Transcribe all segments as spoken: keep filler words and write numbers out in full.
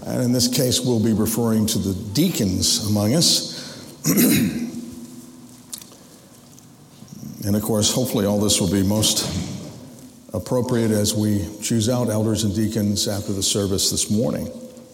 And in this case, we'll be referring to the deacons among us. And of course, hopefully all this will be most appropriate as we choose out elders and deacons after the service this morning.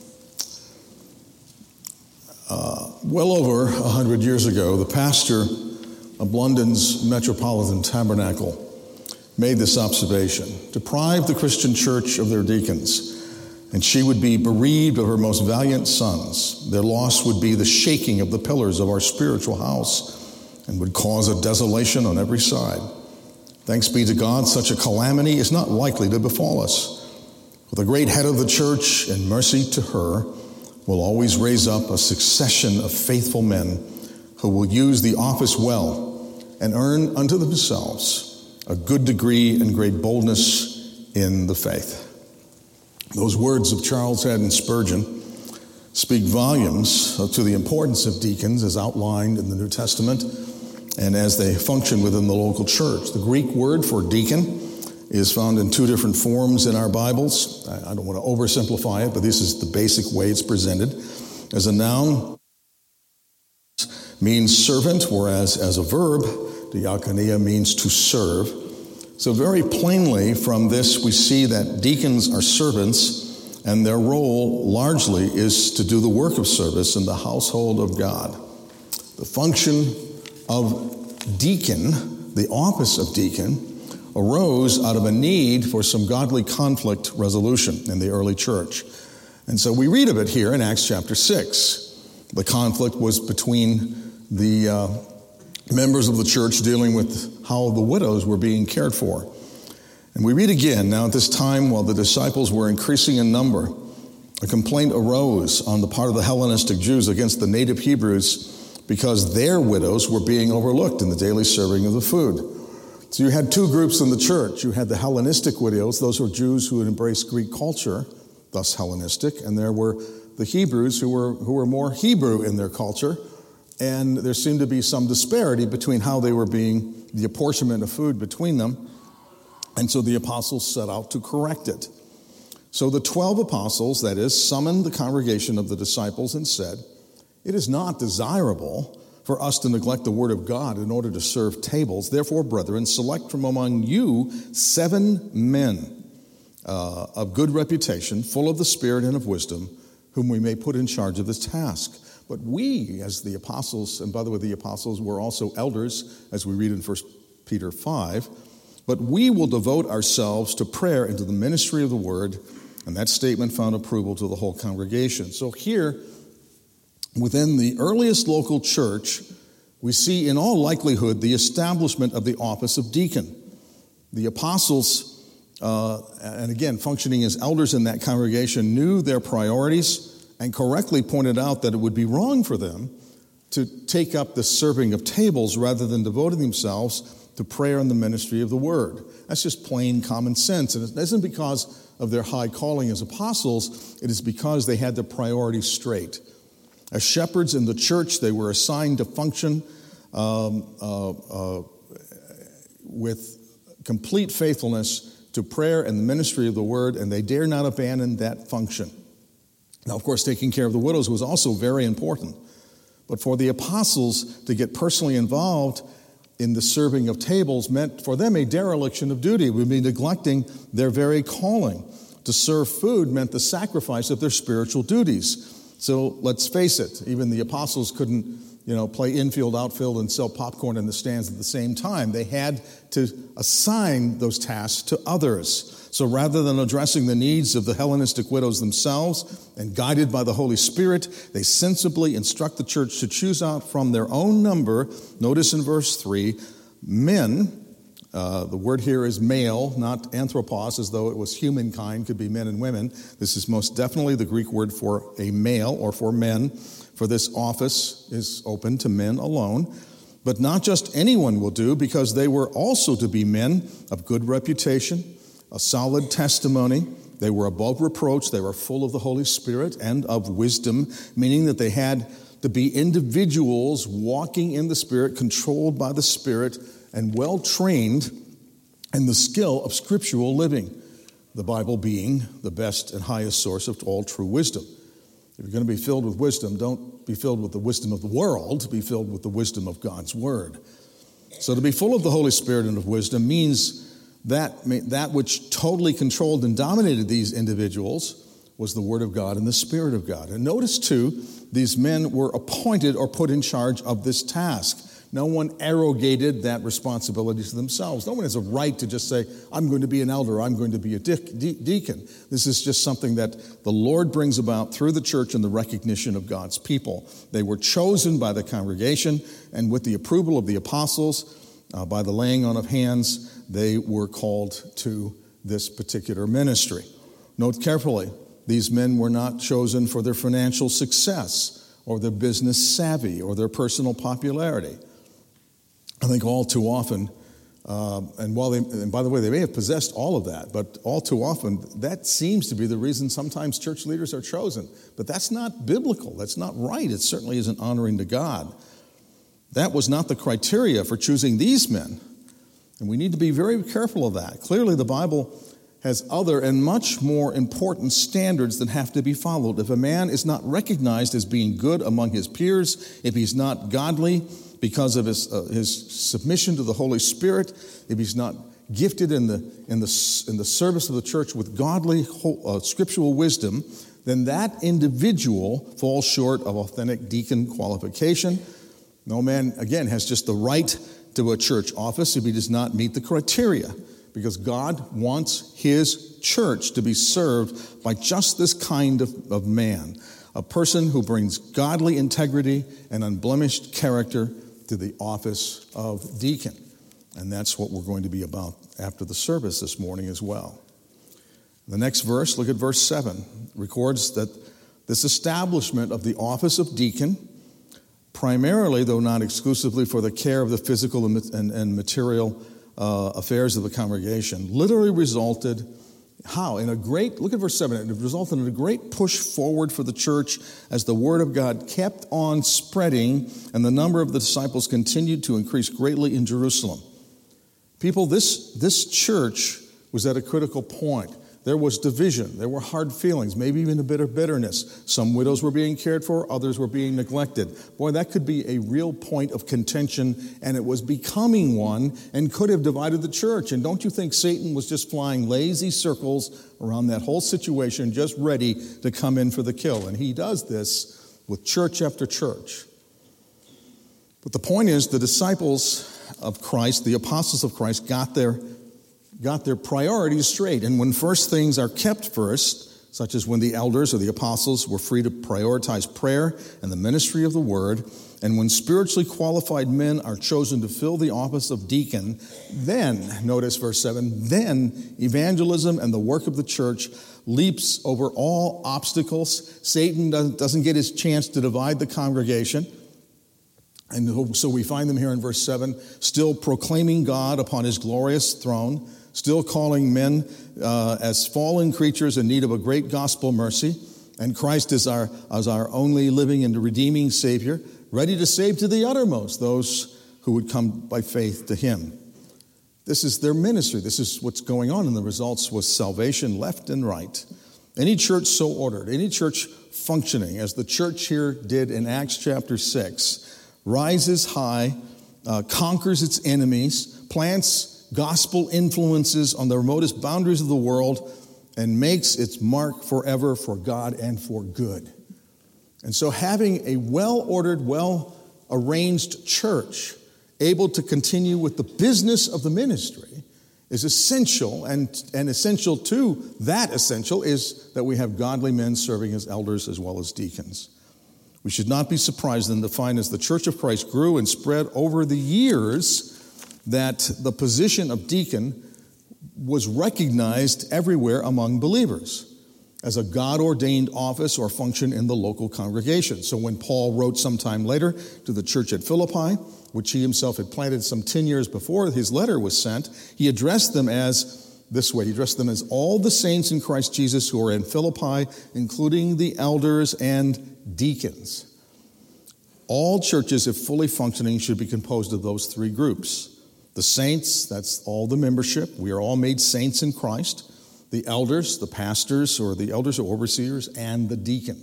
Uh, well over a hundred years ago, the pastor of London's Metropolitan Tabernacle made this observation: deprive the Christian church of their deacons, and she would be bereaved of her most valiant sons. Their loss would be the shaking of the pillars of our spiritual house and would cause a desolation on every side. Thanks be to God, such a calamity is not likely to befall us. For the great head of the church, in mercy to her, will always raise up a succession of faithful men who will use the office well and earn unto themselves a good degree and great boldness in the faith. Those words of Charles Haddon Spurgeon speak volumes to the importance of deacons as outlined in the New Testament and as they function within the local church. The Greek word for deacon is found in two different forms in our Bibles. I don't want to oversimplify it, but this is the basic way it's presented. As a noun, means servant, whereas as a verb, diakonia means to serve. So very plainly from this, we see that deacons are servants, and their role largely is to do the work of service in the household of God. The function of deacon, the office of deacon, arose out of a need for some godly conflict resolution in the early church. And so we read of it here in Acts chapter six. The conflict was between the uh, members of the church dealing with how the widows were being cared for. And we read again, now at this time, while the disciples were increasing in number, a complaint arose on the part of the Hellenistic Jews against the native Hebrews because their widows were being overlooked in the daily serving of the food. So you had two groups in the church. You had the Hellenistic widows, those were Jews who had embraced Greek culture, thus Hellenistic, and there were the Hebrews who were who were more Hebrew in their culture, and there seemed to be some disparity between how they were being, the apportionment of food between them, and so the apostles set out to correct it. So the twelve apostles, that is, summoned the congregation of the disciples and said, "It is not desirable for us to neglect the word of God in order to serve tables. Therefore, brethren, select from among you seven men uh, of good reputation, full of the Spirit and of wisdom, whom we may put in charge of this task. But we, as the apostles," and by the way, the apostles were also elders, as we read in First Peter five, "but we will devote ourselves to prayer and to the ministry of the word." And that statement found approval to the whole congregation. So here, within the earliest local church, we see in all likelihood the establishment of the office of deacon. The apostles, uh, and again, functioning as elders in that congregation, knew their priorities and correctly pointed out that it would be wrong for them to take up the serving of tables rather than devoting themselves to prayer and the ministry of the word. That's just plain common sense. And it isn't because of their high calling as apostles, it is because they had their priorities straight. As shepherds in the church, they were assigned to function um, uh, uh, with complete faithfulness to prayer and the ministry of the word, and they dare not abandon that function. Now, of course, taking care of the widows was also very important. But for the apostles to get personally involved in the serving of tables meant for them a dereliction of duty. It would be neglecting their very calling. To serve food meant the sacrifice of their spiritual duties. So let's face it, even the apostles couldn't, you know, play infield, outfield, and sell popcorn in the stands at the same time. They had to assign those tasks to others. So rather than addressing the needs of the Hellenistic widows themselves and guided by the Holy Spirit, they sensibly instruct the church to choose out from their own number, notice in verse three, men. Uh, the word here is male, not anthropos, as though it was humankind, could be men and women. This is most definitely the Greek word for a male or for men, for this office is open to men alone. But not just anyone will do, because they were also to be men of good reputation, a solid testimony. They were above reproach. They were full of the Holy Spirit and of wisdom, meaning that they had to be individuals walking in the Spirit, controlled by the Spirit, and well-trained in the skill of scriptural living, the Bible being the best and highest source of all true wisdom. If you're going to be filled with wisdom, don't be filled with the wisdom of the world, be filled with the wisdom of God's word. So to be full of the Holy Spirit and of wisdom means that, that which totally controlled and dominated these individuals was the word of God and the Spirit of God. And notice, too, these men were appointed or put in charge of this task. No one arrogated that responsibility to themselves. No one has a right to just say, I'm going to be an elder, I'm going to be a de- de- deacon. This is just something that the Lord brings about through the church and the recognition of God's people. They were chosen by the congregation, and with the approval of the apostles, uh, by the laying on of hands, they were called to this particular ministry. Note carefully, these men were not chosen for their financial success or their business savvy or their personal popularity. I think all too often, uh, and while they, and by the way, they may have possessed all of that, but all too often, that seems to be the reason sometimes church leaders are chosen. But that's not biblical. That's not right. It certainly isn't honoring to God. That was not the criteria for choosing these men. And we need to be very careful of that. Clearly, the Bible has other and much more important standards that have to be followed. If a man is not recognized as being good among his peers, if he's not godly because of his, uh, his submission to the Holy Spirit, if he's not gifted in the, in the, in the service of the church with godly uh, scriptural wisdom, then that individual falls short of authentic deacon qualification. No man, again, has just the right to a church office if he does not meet the criteria, because God wants his church to be served by just this kind of, of man, a person who brings godly integrity and unblemished character to the office of deacon. And that's what we're going to be about after the service this morning as well. The next verse, look at verse seven, records that this establishment of the office of deacon, primarily, though not exclusively, for the care of the physical and, and, and material uh, affairs of the congregation, literally resulted, how? In a great, look at verse seven, it resulted in a great push forward for the church as the word of God kept on spreading and the number of the disciples continued to increase greatly in Jerusalem. People, this, this church was at a critical point. There was division. There were hard feelings, maybe even a bit of bitterness. Some widows were being cared for, others were being neglected. Boy, that could be a real point of contention, and it was becoming one and could have divided the church. And don't you think Satan was just flying lazy circles around that whole situation, just ready to come in for the kill? And he does this with church after church. But the point is, the disciples of Christ, the apostles of Christ, got their got their priorities straight. And when first things are kept first, such as when the elders or the apostles were free to prioritize prayer and the ministry of the word, and when spiritually qualified men are chosen to fill the office of deacon, then, notice verse seven, then evangelism and the work of the church leaps over all obstacles. Satan doesn't get his chance to divide the congregation. And so we find them here in verse seven, still proclaiming God upon his glorious throne, still calling men uh, as fallen creatures in need of a great gospel mercy, and Christ is our, as our only living and redeeming Savior, ready to save to the uttermost those who would come by faith to him. This is their ministry. This is what's going on, and the results was salvation left and right. Any church so ordered, any church functioning as the church here did in Acts chapter six, rises high, uh, conquers its enemies, plants gospel influences on the remotest boundaries of the world, and makes its mark forever for God and for good. And so having a well-ordered, well-arranged church able to continue with the business of the ministry is essential, and, and essential to that essential is that we have godly men serving as elders as well as deacons. We should not be surprised then to find as the Church of Christ grew and spread over the years that the position of deacon was recognized everywhere among believers as a God-ordained office or function in the local congregation. So when Paul wrote sometime later to the church at Philippi, which he himself had planted some ten years before his letter was sent, he addressed them as this way. He addressed them as all the saints in Christ Jesus who are in Philippi, including the elders and deacons. All churches, if fully functioning, should be composed of those three groups. The saints, that's all the membership. We are all made saints in Christ. The elders, the pastors, or the elders or overseers, and the deacons.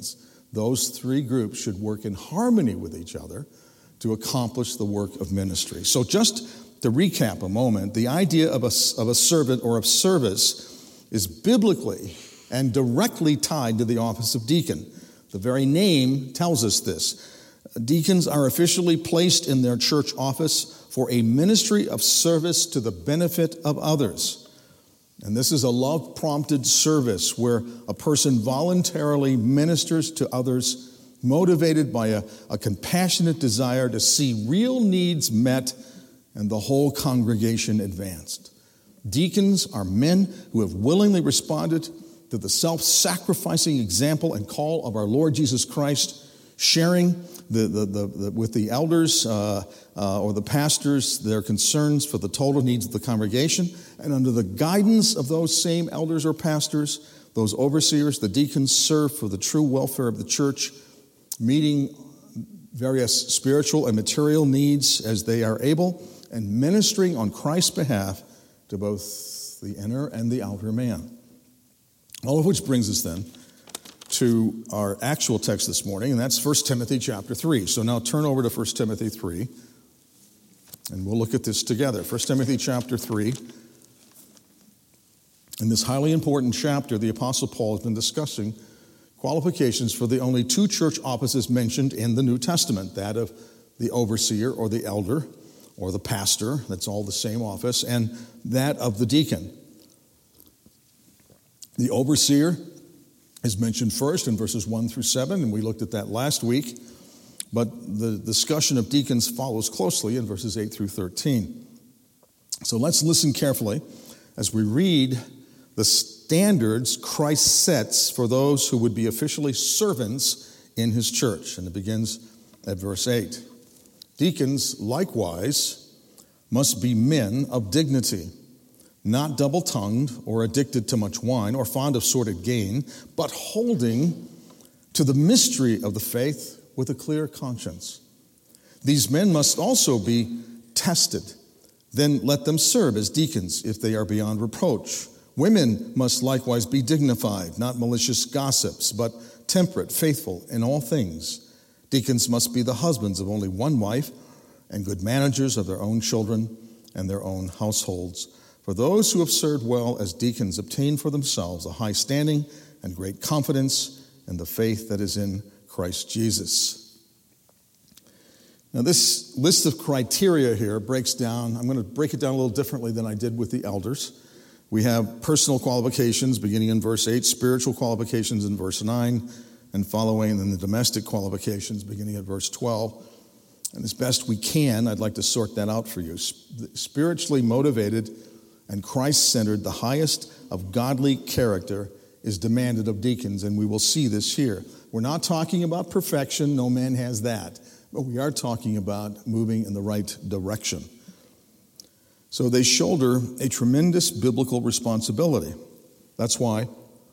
Those three groups should work in harmony with each other to accomplish the work of ministry. So just to recap a moment, the idea of a, of a servant or of service is biblically and directly tied to the office of deacon. The very name tells us this. Deacons are officially placed in their church office for a ministry of service to the benefit of others. And this is a love-prompted service where a person voluntarily ministers to others, motivated by a, a compassionate desire to see real needs met and the whole congregation advanced. Deacons are men who have willingly responded to the self-sacrificing example and call of our Lord Jesus Christ, sharing the, the, the, the, with the elders uh, uh, or the pastors their concerns for the total needs of the congregation. And under the guidance of those same elders or pastors, those overseers, the deacons serve for the true welfare of the church, meeting various spiritual and material needs as they are able, and ministering on Christ's behalf to both the inner and the outer man. All of which brings us then to our actual text this morning, and that's First Timothy chapter three. So now turn over to First Timothy three, and we'll look at this together. First Timothy chapter three. In this highly important chapter, the Apostle Paul has been discussing qualifications for the only two church offices mentioned in the New Testament, that of the overseer or the elder or the pastor, that's all the same office, and that of the deacon. The overseer is mentioned first in verses one through seven, and we looked at that last week, but the discussion of deacons follows closely in verses eight through thirteen. So let's listen carefully as we read the standards Christ sets for those who would be officially servants in his church, and it begins at verse eight. Deacons, likewise, must be men of dignity, not double-tongued or addicted to much wine or fond of sordid gain, but holding to the mystery of the faith with a clear conscience. These men must also be tested. Then let them serve as deacons if they are beyond reproach. Women must likewise be dignified, not malicious gossips, but temperate, faithful in all things. Deacons must be the husbands of only one wife and good managers of their own children and their own households. For those who have served well as deacons obtain for themselves a high standing and great confidence in the faith that is in Christ Jesus. Now, this list of criteria here breaks down, I'm going to break it down a little differently than I did with the elders. We have personal qualifications beginning in verse eight, spiritual qualifications in verse nine, and following in the domestic qualifications beginning at verse twelve. And as best we can, I'd like to sort that out for you. Spiritually motivated and Christ-centered, the highest of godly character is demanded of deacons, and we will see this here. We're not talking about perfection, no man has that, but we are talking about moving in the right direction. So they shoulder a tremendous biblical responsibility. That's why,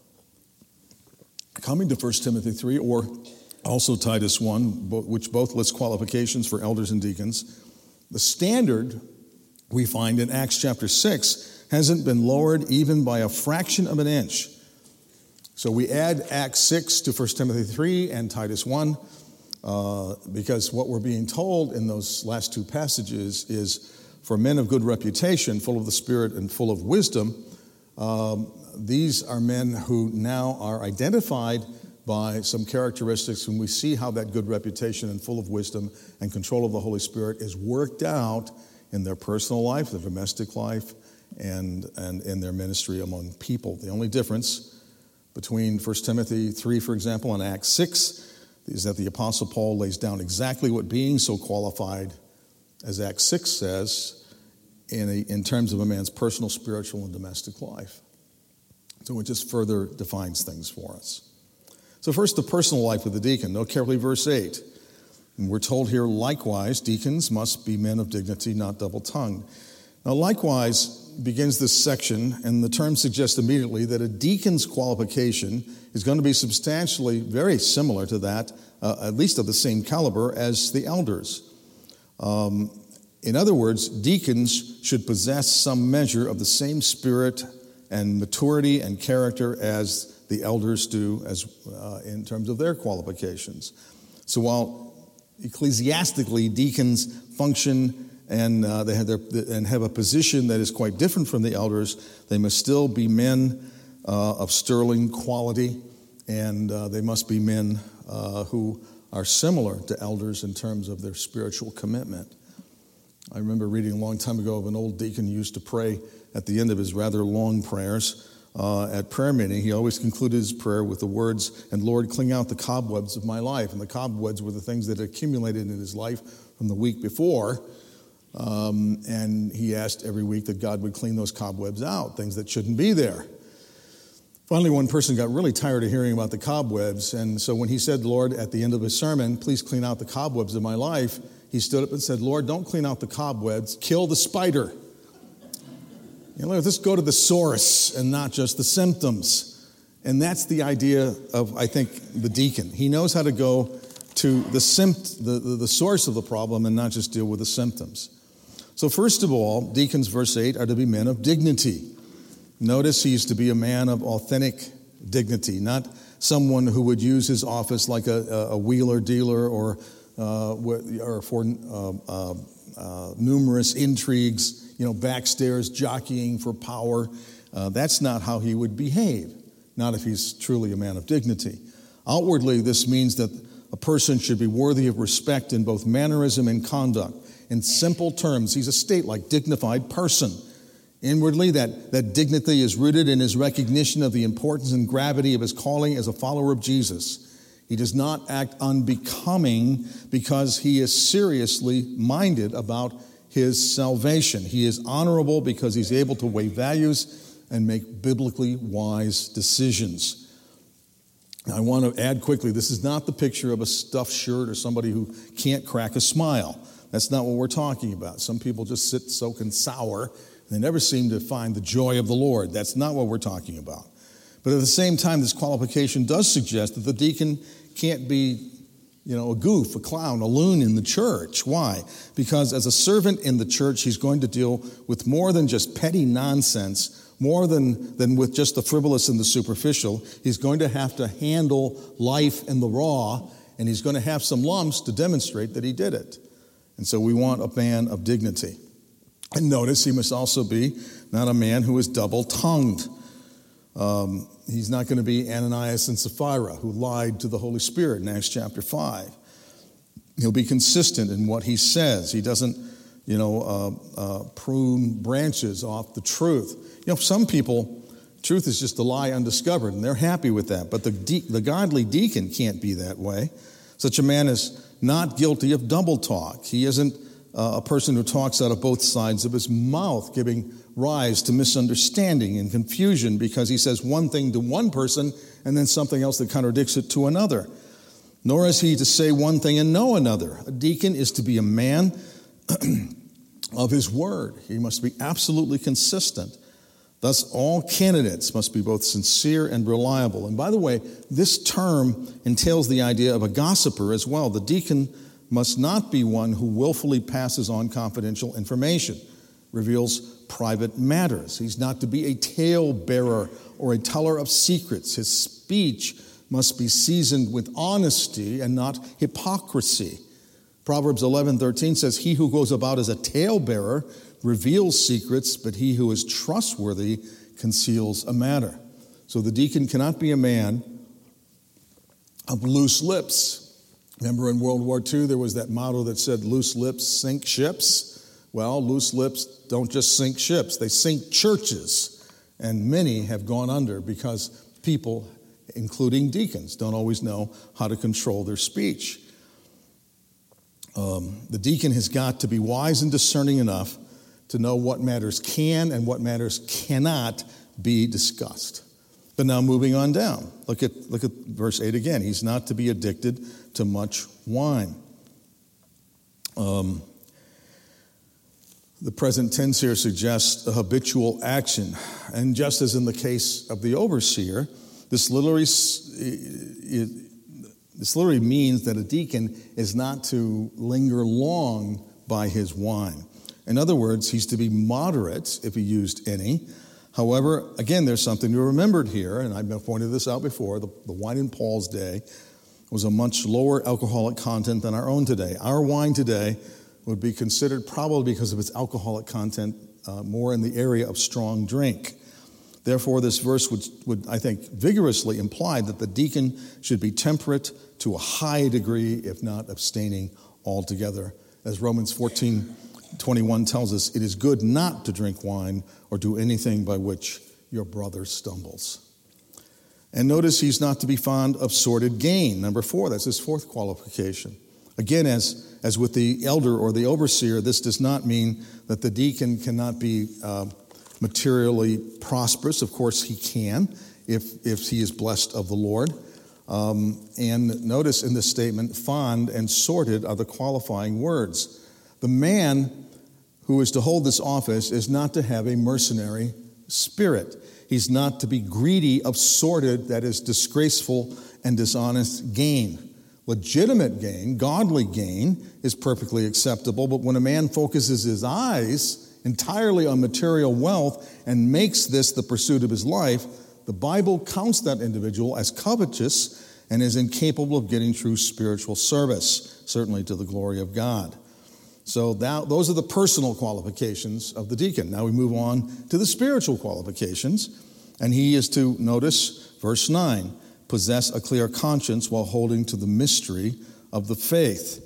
coming to First Timothy three, or also Titus one, which both lists qualifications for elders and deacons, the standard we find in Acts chapter six hasn't been lowered even by a fraction of an inch. So we add Acts six to First Timothy three and Titus one uh, because what we're being told in those last two passages is for men of good reputation, full of the Spirit and full of wisdom, um, these are men who now are identified by some characteristics, and we see how that good reputation and full of wisdom and control of the Holy Spirit is worked out in their personal life, their domestic life, and, and in their ministry among people. The only difference between First Timothy three, for example, and Acts six is that the Apostle Paul lays down exactly what being so qualified as Acts six says in, a, in terms of a man's personal, spiritual, and domestic life. So it just further defines things for us. So first, the personal life of the deacon. Note carefully verse eight. And we're told here, likewise, deacons must be men of dignity, not double-tongued. Now, likewise begins this section, and the term suggests immediately that a deacon's qualification is going to be substantially very similar to that, uh, at least of the same caliber as the elders. Um, in other words, deacons should possess some measure of the same spirit and maturity and character as the elders do as uh, in terms of their qualifications. So while ecclesiastically deacons function and uh, they have their and have a position that is quite different from the elders, they must still be men uh, of sterling quality, and uh, they must be men uh, who are similar to elders in terms of their spiritual commitment. I remember reading a long time ago of an old deacon who used to pray at the end of his rather long prayers uh, at prayer meeting. He always concluded his prayer with the words, "And Lord, clean out the cobwebs of my life." And the cobwebs were the things that had accumulated in his life from the week before. Um, and he asked every week that God would clean those cobwebs out, things that shouldn't be there. Finally, one person got really tired of hearing about the cobwebs, and so when he said, "Lord," at the end of his sermon, "please clean out the cobwebs of my life," he stood up and said, "Lord, don't clean out the cobwebs, kill the spider." You know, let's go to the source and not just the symptoms. And that's the idea of, I think, the deacon. He knows how to go to the, sympt- the, the, the source of the problem and not just deal with the symptoms. So first of all, deacons, verse eight, are to be men of dignity. Notice he's to be a man of authentic dignity, not someone who would use his office like a, a wheeler dealer or, uh, or for uh, uh, uh, numerous intrigues, you know, backstairs jockeying for power. Uh, that's not how he would behave, not if he's truly a man of dignity. Outwardly, this means that a person should be worthy of respect in both mannerism and conduct. In simple terms, he's a state-like, dignified person. Inwardly, that, that dignity is rooted in his recognition of the importance and gravity of his calling as a follower of Jesus. He does not act unbecoming because he is seriously minded about his salvation. He is honorable because he's able to weigh values and make biblically wise decisions. Now, I want to add quickly, this is not the picture of a stuffed shirt or somebody who can't crack a smile. That's not what we're talking about. Some people just sit soaking sour. They never seem to find the joy of the Lord. That's not what we're talking about. But at the same time, this qualification does suggest that the deacon can't be, you know, a goof, a clown, a loon in the church. Why? Because as a servant in the church, he's going to deal with more than just petty nonsense, more than, than with just the frivolous and the superficial. He's going to have to handle life in the raw, and he's going to have some lumps to demonstrate that he did it. And so we want a man of dignity. And notice he must also be not a man who is double-tongued. Um, he's not going to be Ananias and Sapphira, who lied to the Holy Spirit in Acts chapter five. He'll be consistent in what he says. He doesn't, you know, uh, uh, prune branches off the truth. You know, some people, truth is just a lie undiscovered, and they're happy with that. But the de- the godly deacon can't be that way. Such a man is not guilty of double talk. He isn't uh, a person who talks out of both sides of his mouth, giving rise to misunderstanding and confusion because he says one thing to one person and then something else that contradicts it to another. Nor is he to say one thing and know another. A deacon is to be a man of his word. He must be absolutely consistent. Thus, all candidates must be both sincere and reliable. And by the way, this term entails the idea of a gossiper as well. The deacon must not be one who willfully passes on confidential information, reveals private matters. He's not to be a talebearer or a teller of secrets. His speech must be seasoned with honesty and not hypocrisy. Proverbs eleven thirteen says, "He who goes about as a talebearer reveals secrets, but he who is trustworthy conceals a matter." So the deacon cannot be a man of loose lips. Remember in World War Two, there was that motto that said, "Loose lips sink ships." Well, loose lips don't just sink ships, they sink churches. And many have gone under because people, including deacons, don't always know how to control their speech. Um, the deacon has got to be wise and discerning enough to know what matters can and what matters cannot be discussed. But now moving on down, look at look at verse eight again. He's not to be addicted to much wine. Um, the present tense here suggests a habitual action. And just as in the case of the overseer, this literally, this literally means that a deacon is not to linger long by his wine. In other words, he's to be moderate, if he used any. However, again, there's something to remember here, and I've pointed this out before. The, the wine in Paul's day was a much lower alcoholic content than our own today. Our wine today would be considered, probably because of its alcoholic content, uh, more in the area of strong drink. Therefore, this verse would, would, I think, vigorously imply that the deacon should be temperate to a high degree, if not abstaining altogether. As Romans fourteen twenty-one tells us, it is good not to drink wine or do anything by which your brother stumbles. And notice he's not to be fond of sordid gain. Number four, that's his fourth qualification. Again, as, as with the elder or the overseer, this does not mean that the deacon cannot be uh, materially prosperous. Of course he can, if, if he is blessed of the Lord. Um, and notice in this statement, fond and sordid are the qualifying words. The man who is to hold this office is not to have a mercenary spirit. He's not to be greedy of sordid, that is disgraceful and dishonest gain. Legitimate gain, godly gain, is perfectly acceptable, but when a man focuses his eyes entirely on material wealth and makes this the pursuit of his life, the Bible counts that individual as covetous and is incapable of getting true spiritual service, certainly to the glory of God. So that, those are the personal qualifications of the deacon. Now we move on to the spiritual qualifications, and he is to, notice verse nine, possess a clear conscience while holding to the mystery of the faith.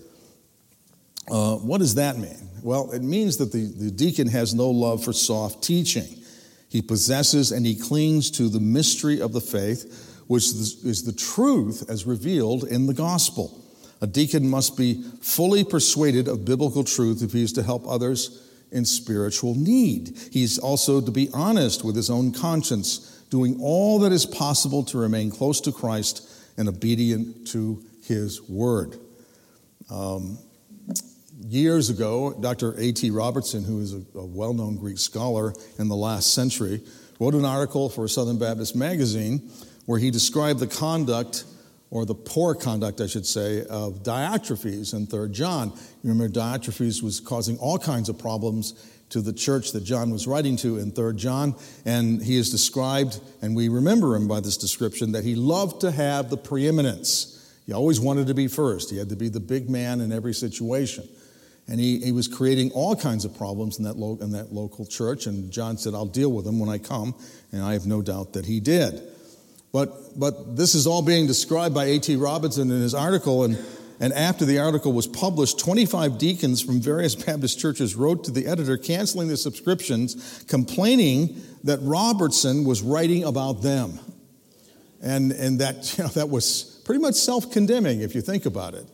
Uh, what does that mean? Well, it means that the, the deacon has no love for soft teaching. He possesses and he clings to the mystery of the faith, which is the truth as revealed in the gospel. A deacon must be fully persuaded of biblical truth if he is to help others in spiritual need. He's also to be honest with his own conscience, doing all that is possible to remain close to Christ and obedient to his word. Um, years ago, Doctor A T Robertson, who is a, a well-known Greek scholar in the last century, wrote an article for Southern Baptist Magazine where he described the conduct, or the poor conduct, I should say, of Diotrephes in Third John. You remember Diotrephes was causing all kinds of problems to the church that John was writing to in Third John, and he is described, and we remember him by this description, that he loved to have the preeminence. He always wanted to be first. He had to be the big man in every situation. And he, he was creating all kinds of problems in that, lo- in that local church, and John said, I'll deal with them when I come, and I have no doubt that he did. But but this is all being described by A T Robertson in his article, and, and after the article was published, twenty-five deacons from various Baptist churches wrote to the editor canceling their subscriptions, complaining that Robertson was writing about them. And and that, you know, that was pretty much self-condemning if you think about it.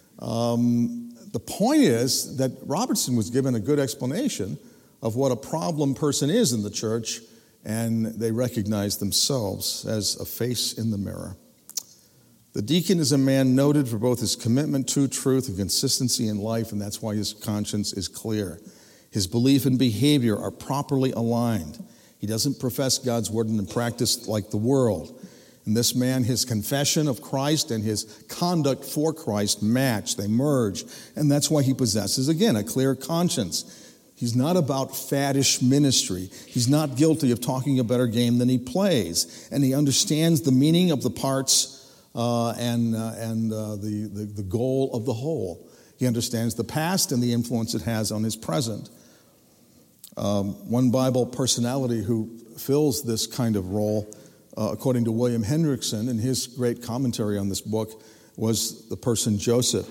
Um, the point is that Robertson was given a good explanation of what a problem person is in the church, and they recognize themselves as a face in the mirror. The deacon is a man noted for both his commitment to truth and consistency in life, and that's why his conscience is clear. His belief and behavior are properly aligned. He doesn't profess God's word in practice like the world. And this man, his confession of Christ and his conduct for Christ match, they merge, and that's why he possesses, again, a clear conscience. He's not about faddish ministry. He's not guilty of talking a better game than he plays. And he understands the meaning of the parts uh, and, uh, and uh, the, the, the goal of the whole. He understands the past and the influence it has on his present. Um, one Bible personality who fills this kind of role, uh, according to William Hendrickson in his great commentary on this book, was the person Joseph.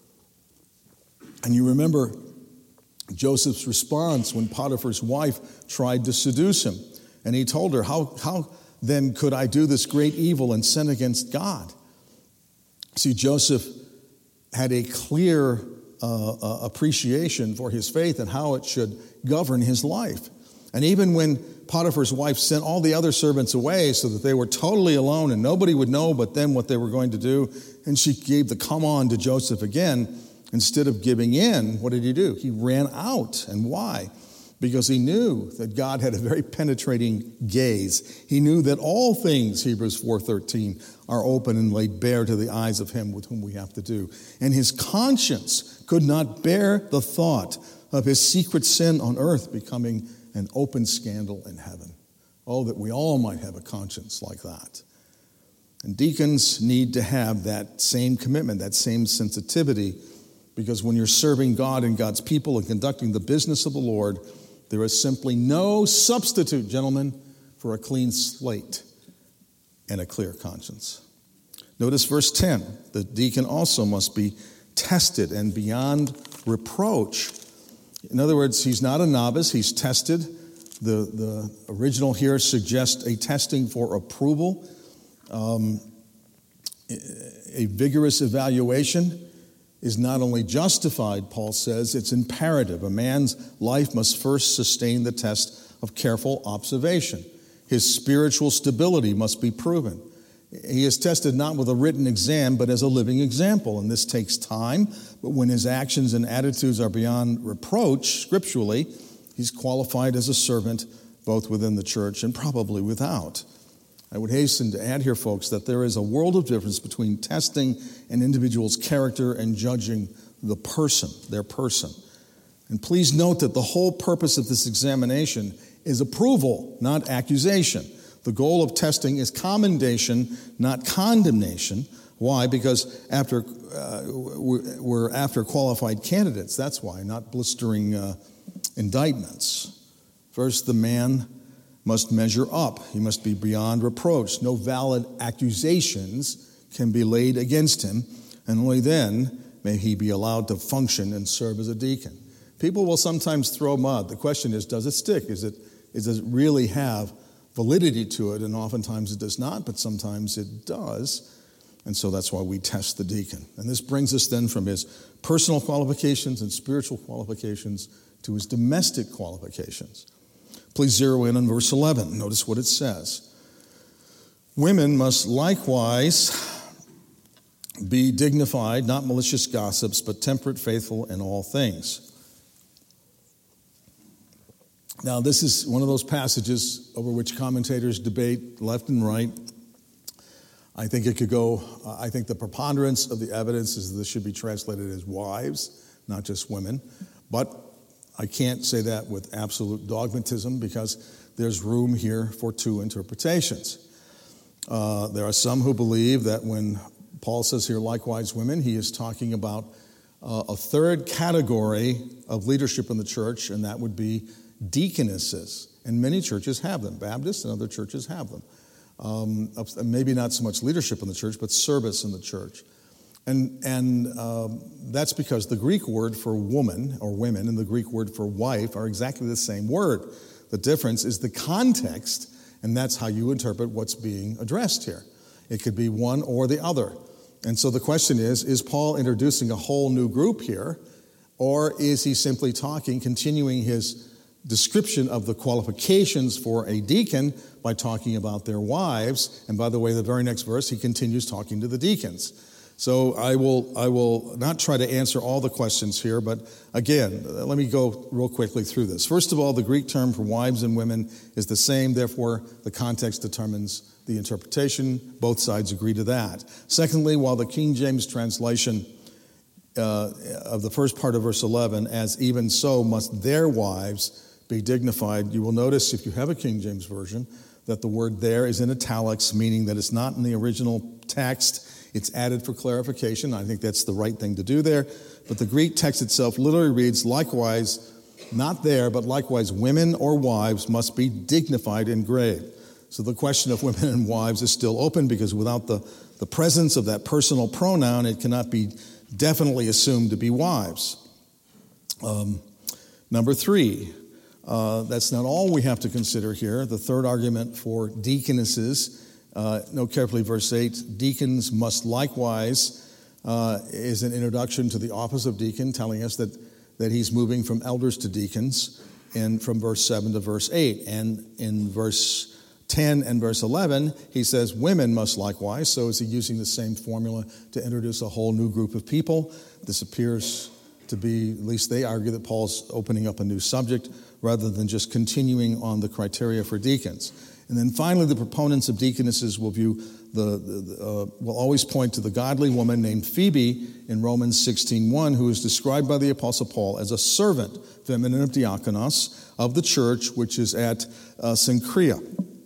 And you remember Joseph's response when Potiphar's wife tried to seduce him. And he told her, how, how then could I do this great evil and sin against God? See, Joseph had a clear uh, uh, appreciation for his faith and how it should govern his life. And even when Potiphar's wife sent all the other servants away so that they were totally alone and nobody would know but them what they were going to do, and she gave the come on to Joseph again, instead of giving in, what did he do? He ran out. And why? Because he knew that God had a very penetrating gaze. He knew that all things, Hebrews four thirteen, are open and laid bare to the eyes of him with whom we have to do. And his conscience could not bear the thought of his secret sin on earth becoming an open scandal in heaven. Oh, that we all might have a conscience like that. And deacons need to have that same commitment, that same sensitivity, because when you're serving God and God's people and conducting the business of the Lord, there is simply no substitute, gentlemen, for a clean slate and a clear conscience. Notice verse ten. The deacon also must be tested and beyond reproach. In other words, he's not a novice, he's tested. The, the original here suggests a testing for approval, um, a vigorous evaluation is not only justified, Paul says, it's imperative. A man's life must first sustain the test of careful observation. His spiritual stability must be proven. He is tested not with a written exam, but as a living example, and this takes time. But when his actions and attitudes are beyond reproach, scripturally, he's qualified as a servant, both within the church and probably without. I would hasten to add here, folks, that there is a world of difference between testing an individual's character and judging the person, their person. And please note that the whole purpose of this examination is approval, not accusation. The goal of testing is commendation, not condemnation. Why? Because after uh, we're after qualified candidates. That's why, not blistering uh, indictments. First, the man must measure up. He must be beyond reproach. No valid accusations can be laid against him, and only then may he be allowed to function and serve as a deacon. People will sometimes throw mud. The question is, does it stick? Is it, is, does it really have validity to it? And oftentimes it does not, but sometimes it does. And so that's why we test the deacon. And this brings us then from his personal qualifications and spiritual qualifications to his domestic qualifications. Please zero in on verse eleven. Notice what it says. Women must likewise be dignified, not malicious gossips, but temperate, faithful in all things. Now, this is one of those passages over which commentators debate left and right. I think it could go, uh, I think the preponderance of the evidence is that this should be translated as wives, not just women. But I can't say that with absolute dogmatism because there's room here for two interpretations. Uh, there are some who believe that when Paul says here, likewise women, he is talking about uh, a third category of leadership in the church, and that would be deaconesses. And many churches have them. Baptists and other churches have them. Um, maybe not so much leadership in the church, but service in the church. And, and um, that's because the Greek word for woman or women and the Greek word for wife are exactly the same word. The difference is the context, and that's how you interpret what's being addressed here. It could be one or the other. And so the question is, is Paul introducing a whole new group here, or is he simply talking, continuing his description of the qualifications for a deacon by talking about their wives? And by the way, the very next verse, he continues talking to the deacons. So I will I will not try to answer all the questions here, but again, let me go real quickly through this. First of all, the Greek term for wives and women is the same, therefore the context determines the interpretation. Both sides agree to that. Secondly, while the King James translation uh, of the first part of verse eleven, as even so must their wives be dignified, you will notice if you have a King James version that the word there is in italics, meaning that it's not in the original text. It's added for clarification. I think that's the right thing to do there. But the Greek text itself literally reads, likewise, not there, but likewise women or wives must be dignified in grade. So the question of women and wives is still open because without the, the presence of that personal pronoun, it cannot be definitely assumed to be wives. Um, number three, uh, that's not all we have to consider here. The third argument for deaconesses, Uh, note carefully verse eight, deacons must likewise, uh, is an introduction to the office of deacon, telling us that, that he's moving from elders to deacons, and from verse seven to verse eight. And in verse ten and verse eleven, he says women must likewise. So is he using the same formula to introduce a whole new group of people? This appears to be, at least they argue, that Paul's opening up a new subject rather than just continuing on the criteria for deacons. And then finally, the proponents of deaconesses will view the, the uh, will always point to the godly woman named Phoebe in Romans sixteen one, who is described by the Apostle Paul as a servant, feminine of diakonos, of the church which is at uh, Cenchrea.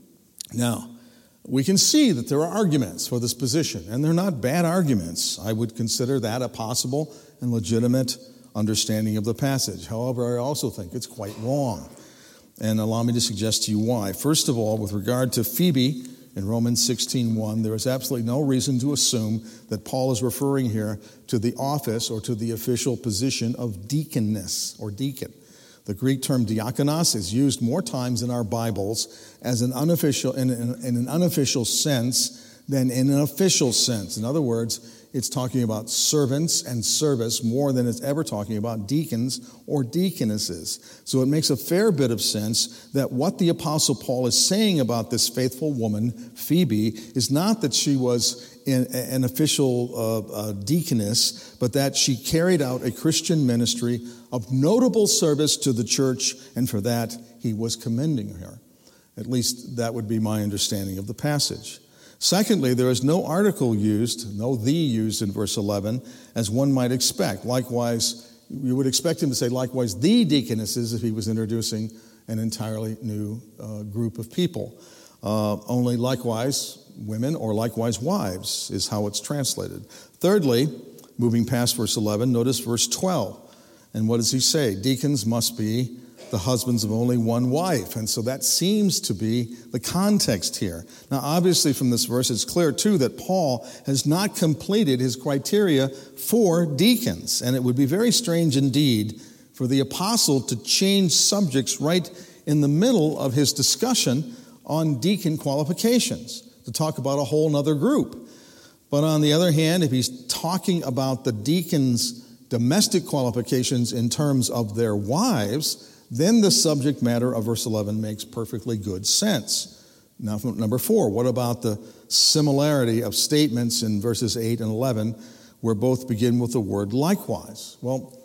Now, we can see that there are arguments for this position, and they're not bad arguments. I would consider that a possible and legitimate understanding of the passage. However, I also think it's quite wrong. And allow me to suggest to you why. First of all, with regard to Phoebe in Romans sixteen one, there is absolutely no reason to assume that Paul is referring here to the office or to the official position of deaconess or deacon. The Greek term diakonos is used more times in our Bibles as an unofficial, in, in, in an unofficial sense than in an official sense. In other words, it's talking about servants and service more than it's ever talking about deacons or deaconesses. So it makes a fair bit of sense that what the Apostle Paul is saying about this faithful woman, Phoebe, is not that she was in, an official uh, uh, deaconess, but that she carried out a Christian ministry of notable service to the church, and for that he was commending her. At least that would be my understanding of the passage. Secondly, there is no article used, no the used in verse eleven, as one might expect. Likewise, you would expect him to say, likewise, the deaconesses, if he was introducing an entirely new uh, group of people. Uh, only likewise, women or likewise wives is how it's translated. Thirdly, moving past verse eleven, notice verse twelve. And what does he say? Deacons must be the husbands of only one wife. And so that seems to be the context here. Now, obviously from this verse, it's clear too that Paul has not completed his criteria for deacons. And it would be very strange indeed for the apostle to change subjects right in the middle of his discussion on deacon qualifications, to talk about a whole other group. But on the other hand, if he's talking about the deacons' domestic qualifications in terms of their wives, then the subject matter of verse eleven makes perfectly good sense. Now, number four, what about the similarity of statements in verses eight and eleven where both begin with the word likewise? Well,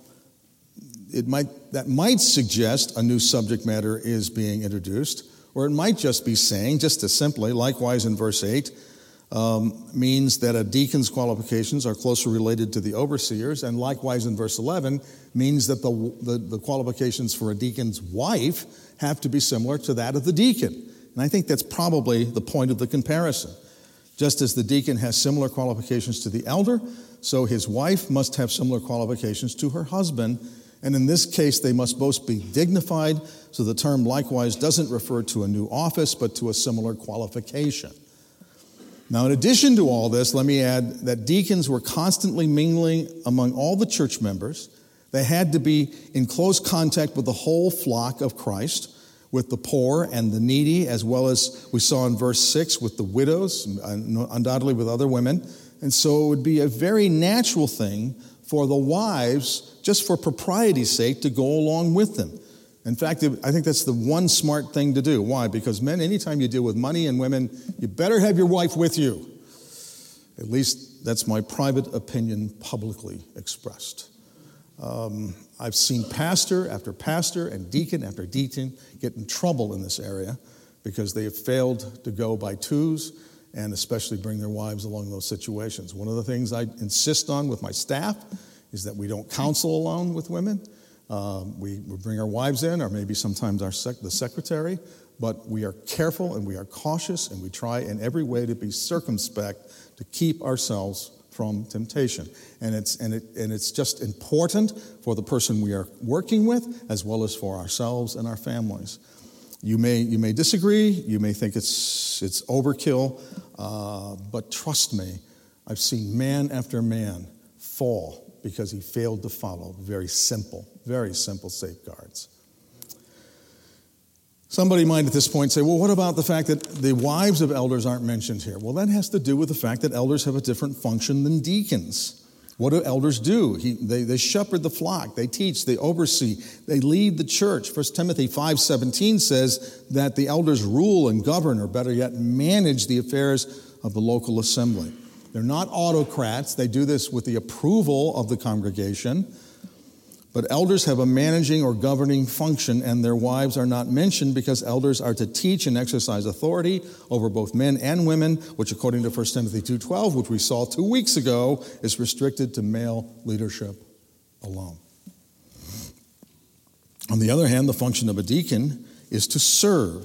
it might that might suggest a new subject matter is being introduced, or it might just be saying, just as simply, likewise in verse eight, um, means that a deacon's qualifications are closely related to the overseers, and likewise in verse eleven means that the, the, the qualifications for a deacon's wife have to be similar to that of the deacon. And I think that's probably the point of the comparison. Just as the deacon has similar qualifications to the elder, so his wife must have similar qualifications to her husband. And in this case, they must both be dignified, so the term likewise doesn't refer to a new office, but to a similar qualification. Now, in addition to all this, let me add that deacons were constantly mingling among all the church members. They had to be in close contact with the whole flock of Christ, with the poor and the needy, as well as we saw in verse six with the widows, undoubtedly with other women. And so it would be a very natural thing for the wives, just for propriety's sake, to go along with them. In fact, I think that's the one smart thing to do. Why? Because men, anytime you deal with money and women, you better have your wife with you. At least that's my private opinion publicly expressed. Um, I've seen pastor after pastor and deacon after deacon get in trouble in this area because they have failed to go by twos and especially bring their wives along those situations. One of the things I insist on with my staff is that we don't counsel alone with women. Um, we, we bring our wives in, or maybe sometimes our sec- the secretary, but we are careful and we are cautious and we try in every way to be circumspect to keep ourselves from temptation. And it's, and, it, and it's just important for the person we are working with as well as for ourselves and our families. You may, you may disagree, you may think it's, it's overkill, uh, but trust me, I've seen man after man fall because he failed to follow very simple, very simple safeguards. Somebody might at this point say, well, what about the fact that the wives of elders aren't mentioned here? Well, that has to do with the fact that elders have a different function than deacons. What do elders do? He, they, they shepherd the flock, they teach, they oversee, they lead the church. First Timothy five seventeen says that the elders rule and govern, or better yet, manage the affairs of the local assembly. They're not autocrats. They do this with the approval of the congregation. But elders have a managing or governing function, and their wives are not mentioned because elders are to teach and exercise authority over both men and women, which according to First Timothy two twelve, which we saw two weeks ago, is restricted to male leadership alone. On the other hand, the function of a deacon is to serve.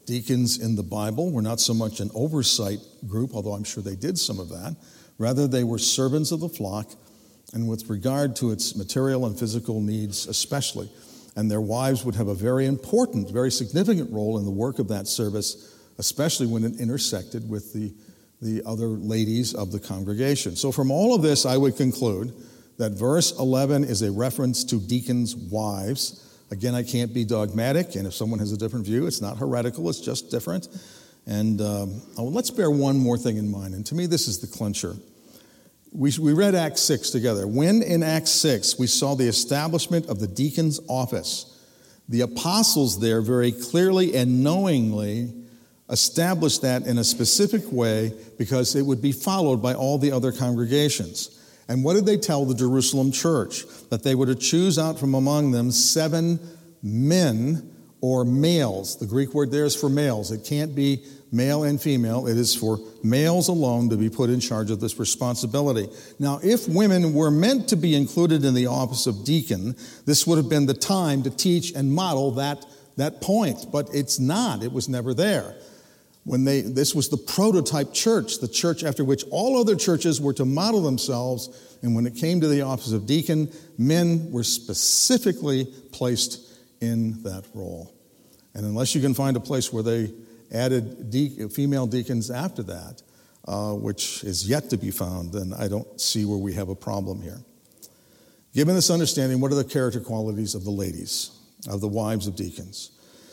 Deacons in the Bible were not so much an oversight group, although I'm sure they did some of that. Rather, they were servants of the flock, and with regard to its material and physical needs especially. And their wives would have a very important, very significant role in the work of that service, especially when it intersected with the, the other ladies of the congregation. So from all of this, I would conclude that verse eleven is a reference to deacons' wives. Again, I can't be dogmatic, and if someone has a different view, it's not heretical, it's just different. And um, oh, let's bear one more thing in mind, and to me this is the clincher. We, we read Acts six together. When in Acts six we saw the establishment of the deacon's office, the apostles there very clearly and knowingly established that in a specific way because it would be followed by all the other congregations. And what did they tell the Jerusalem church? That they were to choose out from among them seven men or males. The Greek word there is for males. It can't be male and female. It is for males alone to be put in charge of this responsibility. Now, if women were meant to be included in the office of deacon, this would have been the time to teach and model that, that point. But it's not. It was never there. When they, this was the prototype church, the church after which all other churches were to model themselves. And when it came to the office of deacon, men were specifically placed in that role. And unless you can find a place where they added de- female deacons after that, uh, which is yet to be found, then I don't see where we have a problem here. Given this understanding, what are the character qualities of the ladies, of the wives of deacons?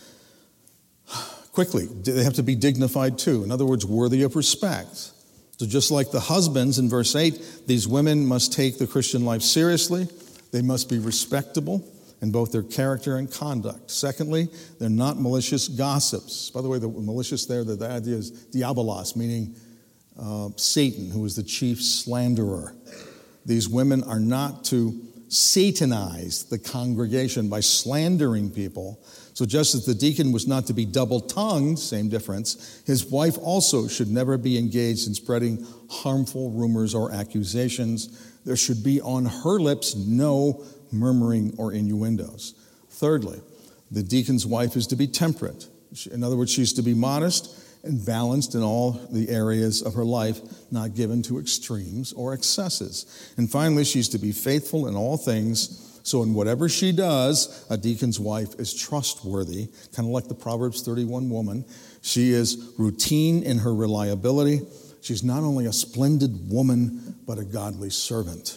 Quickly, they have to be dignified too. In other words, worthy of respect. So just like the husbands in verse eight, these women must take the Christian life seriously. They must be respectable in both their character and conduct. Secondly, they're not malicious gossips. By the way, the malicious there, the, the idea is diabolos, meaning uh, Satan, who is the chief slanderer. These women are not to satanize the congregation by slandering people. So just as the deacon was not to be double-tongued, same difference, his wife also should never be engaged in spreading harmful rumors or accusations. There should be on her lips no murmuring or innuendos. Thirdly, the deacon's wife is to be temperate. In other words, she's to be modest and balanced in all the areas of her life, not given to extremes or excesses. And finally, she's to be faithful in all things. So in whatever she does, a deacon's wife is trustworthy, kind of like the Proverbs thirty-one woman. She is routine in her reliability. She's not only a splendid woman, but a godly servant.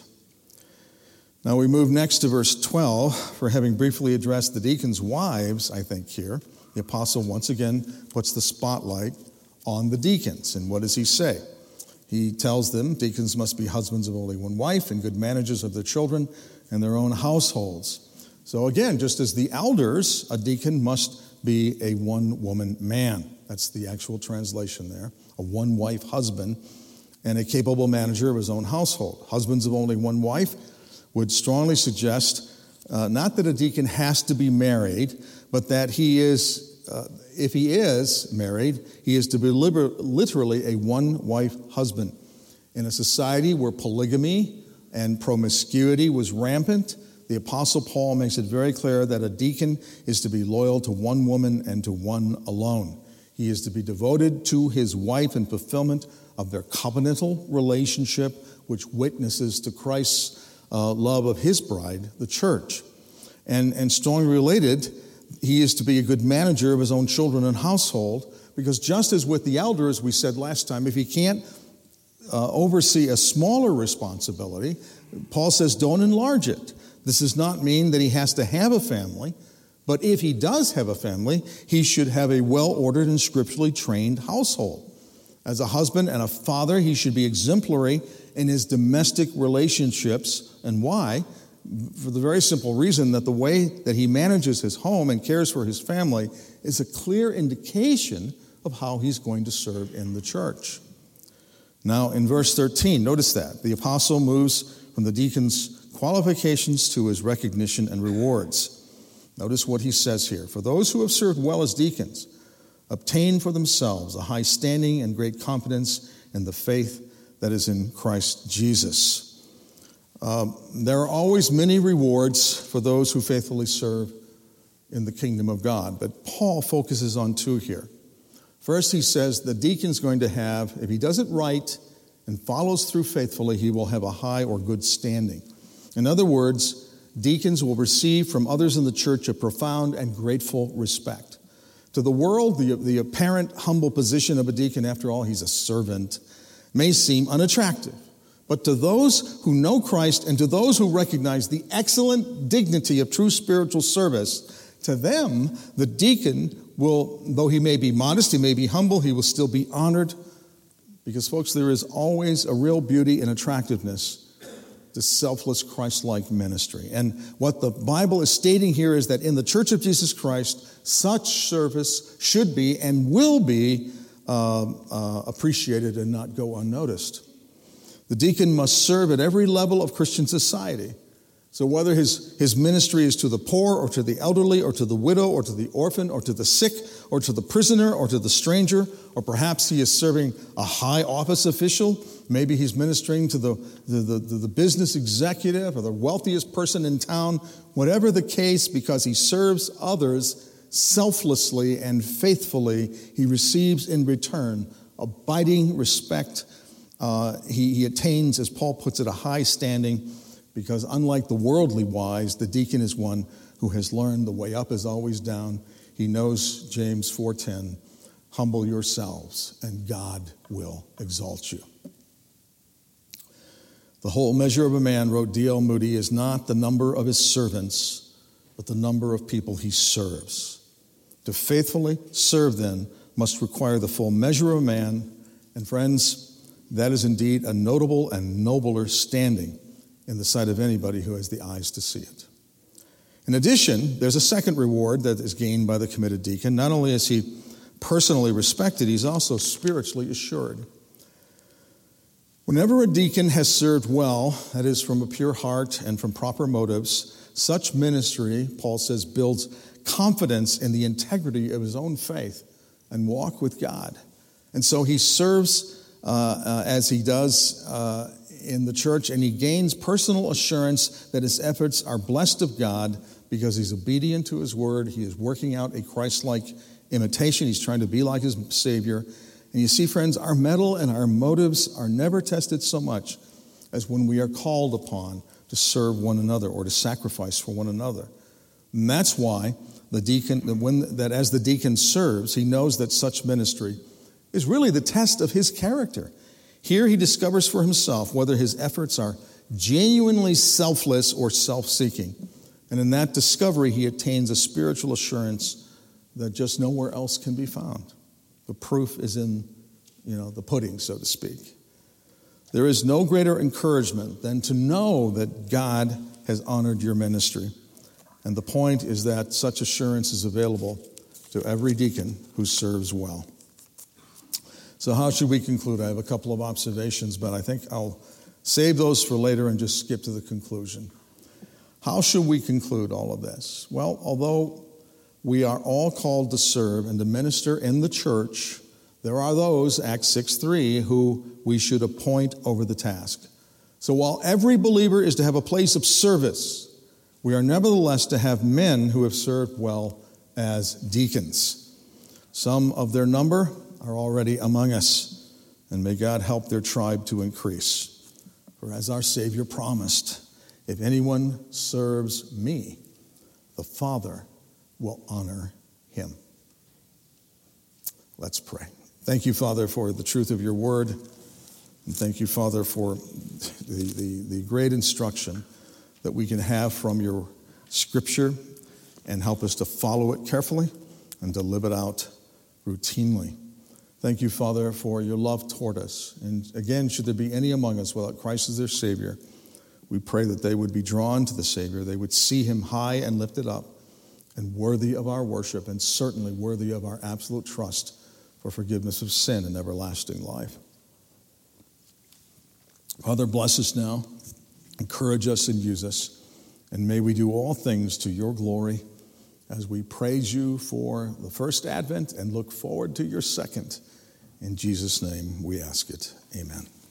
Now we move next to verse twelve. For having briefly addressed the deacons' wives, I think here, the apostle once again puts the spotlight on the deacons. And what does he say? He tells them deacons must be husbands of only one wife and good managers of their children and their own households. So again, just as the elders, a deacon must be a one-woman man. That's the actual translation there. A one-wife husband and a capable manager of his own household. Husbands of only one wife would strongly suggest uh, not that a deacon has to be married, but that he is, uh, if he is married, he is to be liber- literally a one-wife husband. In a society where polygamy and promiscuity was rampant, the Apostle Paul makes it very clear that a deacon is to be loyal to one woman and to one alone. He is to be devoted to his wife in fulfillment of their covenantal relationship, which witnesses to Christ's uh, love of his bride, the church. And, and strongly related, he is to be a good manager of his own children and household, because just as with the elders, we said last time, if he can't uh, oversee a smaller responsibility, Paul says don't enlarge it. This does not mean that he has to have a family, but if he does have a family, he should have a well-ordered and scripturally trained household. As a husband and a father, he should be exemplary in his domestic relationships. And why? For the very simple reason that the way that he manages his home and cares for his family is a clear indication of how he's going to serve in the church. Now, in verse thirteen, notice that. The apostle moves from the deacon's qualifications to his recognition and rewards. Notice what he says here. For those who have served well as deacons obtain for themselves a high standing and great confidence in the faith that is in Christ Jesus. Uh, there are always many rewards for those who faithfully serve in the kingdom of God, but Paul focuses on two here. First, he says the deacon's going to have, if he does it right and follows through faithfully, he will have a high or good standing. In other words, deacons will receive from others in the church a profound and grateful respect. To the world, the, the apparent humble position of a deacon, after all, he's a servant, may seem unattractive. But to those who know Christ and to those who recognize the excellent dignity of true spiritual service, to them, the deacon will, though he may be modest, he may be humble, he will still be honored. Because, folks, there is always a real beauty and attractiveness to selfless Christ-like ministry. And what the Bible is stating here is that in the Church of Jesus Christ, such service should be and will be uh, uh, appreciated and not go unnoticed. The deacon must serve at every level of Christian society. So whether his, his ministry is to the poor or to the elderly or to the widow or to the orphan or to the sick or to the prisoner or to the stranger, or perhaps he is serving a high office official, maybe he's ministering to the, the, the, the business executive or the wealthiest person in town, whatever the case, because he serves others selflessly and faithfully, he receives in return abiding respect. Uh, he, he attains, as Paul puts it, a high standing, because unlike the worldly wise, the deacon is one who has learned the way up is always down. He knows James four ten, humble yourselves and God will exalt you. The whole measure of a man, wrote D L Moody, is not the number of his servants, but the number of people he serves. To faithfully serve, then, must require the full measure of a man, and friends, that is indeed a notable and nobler standing in the sight of anybody who has the eyes to see it. In addition, there's a second reward that is gained by the committed deacon. Not only is he personally respected, he's also spiritually assured. Whenever a deacon has served well, that is from a pure heart and from proper motives, such ministry, Paul says, builds confidence in the integrity of his own faith and walk with God. And so he serves uh, uh, as he does uh, in the church, and he gains personal assurance that his efforts are blessed of God because he's obedient to his word. He is working out a Christ-like imitation. He's trying to be like his Savior. And you see, friends, our mettle and our motives are never tested so much as when we are called upon to serve one another or to sacrifice for one another. And that's why the deacon, when, that as the deacon serves, he knows that such ministry is really the test of his character. Here he discovers for himself whether his efforts are genuinely selfless or self-seeking. And in that discovery, he attains a spiritual assurance that just nowhere else can be found. The proof is in, you know, the pudding, so to speak. There is no greater encouragement than to know that God has honored your ministry. And the point is that such assurance is available to every deacon who serves well. So how should we conclude? I have a couple of observations, but I think I'll save those for later and just skip to the conclusion. How should we conclude all of this? Well, although we are all called to serve and to minister in the church, there are those, Acts six three, who we should appoint over the task. So while every believer is to have a place of service, we are nevertheless to have men who have served well as deacons. Some of their number are already among us, and may God help their tribe to increase. For as our Savior promised, if anyone serves me, the Father will honor him. Let's pray. Thank you, Father, for the truth of your word, and thank you, Father, for the, the, the great instruction that we can have from your scripture, and help us to follow it carefully and to live it out routinely. Thank you, Father, for your love toward us. And again, should there be any among us without Christ as their Savior, we pray that they would be drawn to the Savior. They would see him high and lifted up and worthy of our worship, and certainly worthy of our absolute trust for forgiveness of sin and everlasting life. Father, bless us now. Encourage us and use us. And may we do all things to your glory as we praise you for the first advent and look forward to your second. In Jesus' name we ask it. Amen.